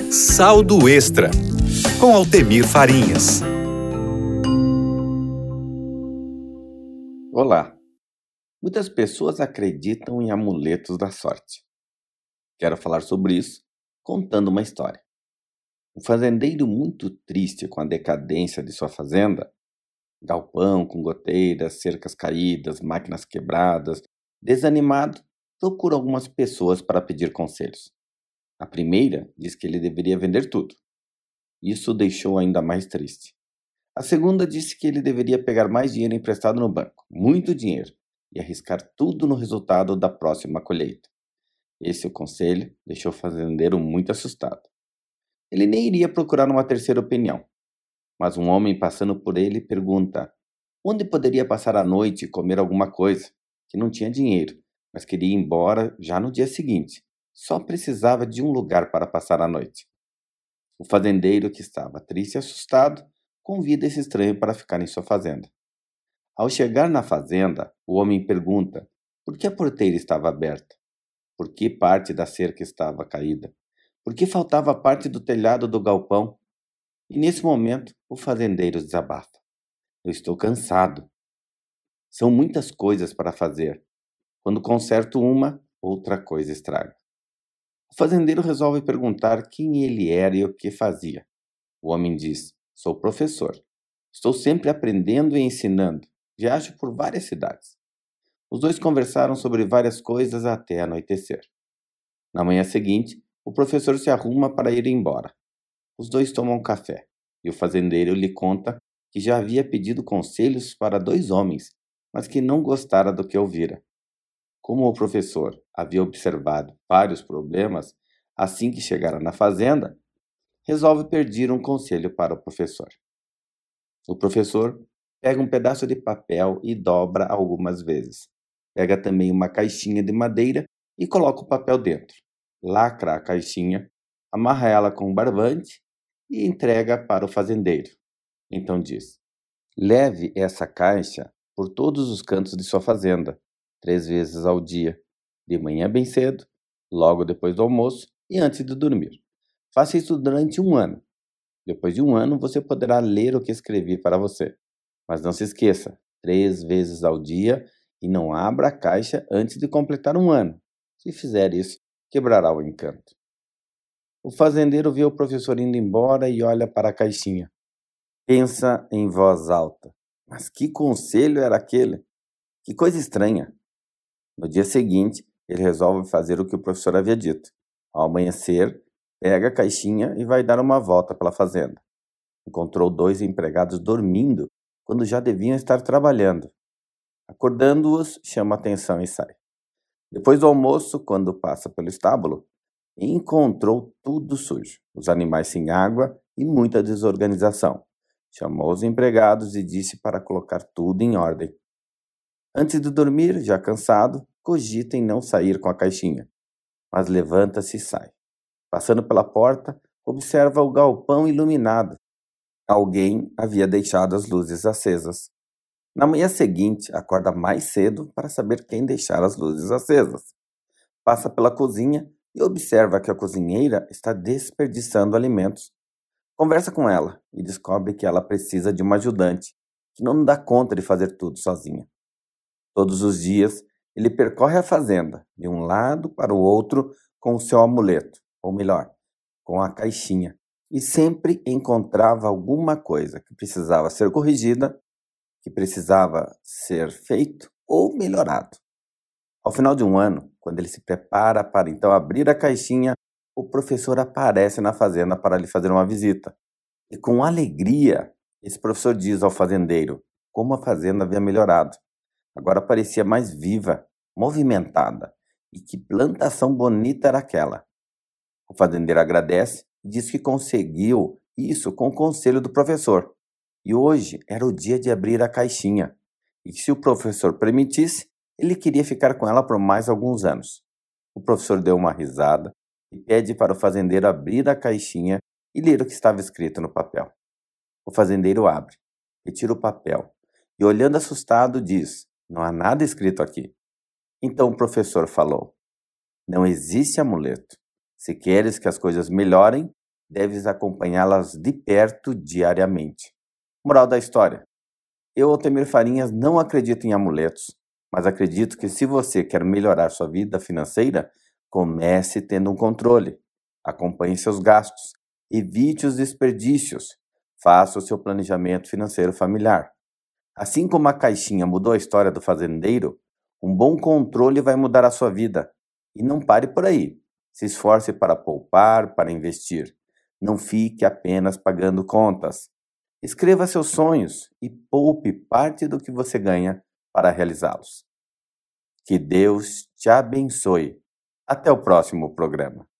Saldo Extra, com Altemir Farinhas. Olá! Muitas pessoas acreditam em amuletos da sorte. Quero falar sobre isso contando uma história. Um fazendeiro muito triste com a decadência de sua fazenda, galpão com goteiras, cercas caídas, máquinas quebradas, desanimado, procura algumas pessoas para pedir conselhos. A primeira diz que ele deveria vender tudo. Isso o deixou ainda mais triste. A segunda disse que ele deveria pegar mais dinheiro emprestado no banco, muito dinheiro, e arriscar tudo no resultado da próxima colheita. Esse conselho deixou o fazendeiro muito assustado. Ele nem iria procurar uma terceira opinião, mas um homem passando por ele pergunta onde poderia passar a noite e comer alguma coisa, que não tinha dinheiro, mas queria ir embora já no dia seguinte. Só precisava de um lugar para passar a noite. O fazendeiro, que estava triste e assustado, convida esse estranho para ficar em sua fazenda. Ao chegar na fazenda, o homem pergunta por que a porteira estava aberta, por que parte da cerca estava caída, por que faltava parte do telhado do galpão. E nesse momento, o fazendeiro desabafa. Eu estou cansado. São muitas coisas para fazer. Quando conserto uma, outra coisa estraga. O fazendeiro resolve perguntar quem ele era e o que fazia. O homem diz: sou professor. Estou sempre aprendendo e ensinando. Viajo por várias cidades. Os dois conversaram sobre várias coisas até anoitecer. Na manhã seguinte, o professor se arruma para ir embora. Os dois tomam café e o fazendeiro lhe conta que já havia pedido conselhos para 2 homens, mas que não gostara do que ouvira. Como o professor havia observado vários problemas assim que chegara na fazenda, resolve pedir um conselho para o professor. O professor pega um pedaço de papel e dobra algumas vezes. Pega também uma caixinha de madeira e coloca o papel dentro. Lacra a caixinha, amarra ela com um barbante e entrega para o fazendeiro. Então diz: leve essa caixa por todos os cantos de sua fazenda, 3 vezes ao dia, de manhã bem cedo, logo depois do almoço e antes de dormir. Faça isso durante 1 ano. Depois de 1 ano, você poderá ler o que escrevi para você. Mas não se esqueça, 3 vezes ao dia, e não abra a caixa antes de completar 1 ano. Se fizer isso, quebrará o encanto. O fazendeiro vê o professor indo embora e olha para a caixinha. Pensa em voz alta. Mas que conselho era aquele? Que coisa estranha. No dia seguinte, ele resolve fazer o que o professor havia dito. Ao amanhecer, pega a caixinha e vai dar uma volta pela fazenda. Encontrou 2 empregados dormindo quando já deviam estar trabalhando. Acordando-os, chama a atenção e sai. Depois do almoço, quando passa pelo estábulo, encontrou tudo sujo, os animais sem água e muita desorganização. Chamou os empregados e disse para colocar tudo em ordem. Antes de dormir, já cansado, cogita em não sair com a caixinha, mas levanta-se e sai. Passando pela porta, observa o galpão iluminado. Alguém havia deixado as luzes acesas. Na manhã seguinte, acorda mais cedo para saber quem deixara as luzes acesas. Passa pela cozinha e observa que a cozinheira está desperdiçando alimentos. Conversa com ela e descobre que ela precisa de uma ajudante, que não dá conta de fazer tudo sozinha. Todos os dias, ele percorre a fazenda, de um lado para o outro, com o seu amuleto, ou melhor, com a caixinha, e sempre encontrava alguma coisa que precisava ser corrigida, que precisava ser feito ou melhorado. Ao final de 1 ano, quando ele se prepara para então abrir a caixinha, o professor aparece na fazenda para lhe fazer uma visita. E com alegria, esse professor diz ao fazendeiro como a fazenda havia melhorado. Agora parecia mais viva, movimentada, e que plantação bonita era aquela. O fazendeiro agradece e diz que conseguiu isso com o conselho do professor. E hoje era o dia de abrir a caixinha, e que se o professor permitisse, ele queria ficar com ela por mais alguns anos. O professor deu uma risada e pede para o fazendeiro abrir a caixinha e ler o que estava escrito no papel. O fazendeiro abre, retira o papel e, olhando assustado, diz: não há nada escrito aqui. Então o professor falou: não existe amuleto. Se queres que as coisas melhorem, deves acompanhá-las de perto diariamente. Moral da história: eu, Altemir Farinhas, não acredito em amuletos, mas acredito que se você quer melhorar sua vida financeira, comece tendo um controle. Acompanhe seus gastos, evite os desperdícios, faça o seu planejamento financeiro familiar. Assim como a caixinha mudou a história do fazendeiro, um bom controle vai mudar a sua vida. E não pare por aí. Se esforce para poupar, para investir. Não fique apenas pagando contas. Escreva seus sonhos e poupe parte do que você ganha para realizá-los. Que Deus te abençoe. Até o próximo programa.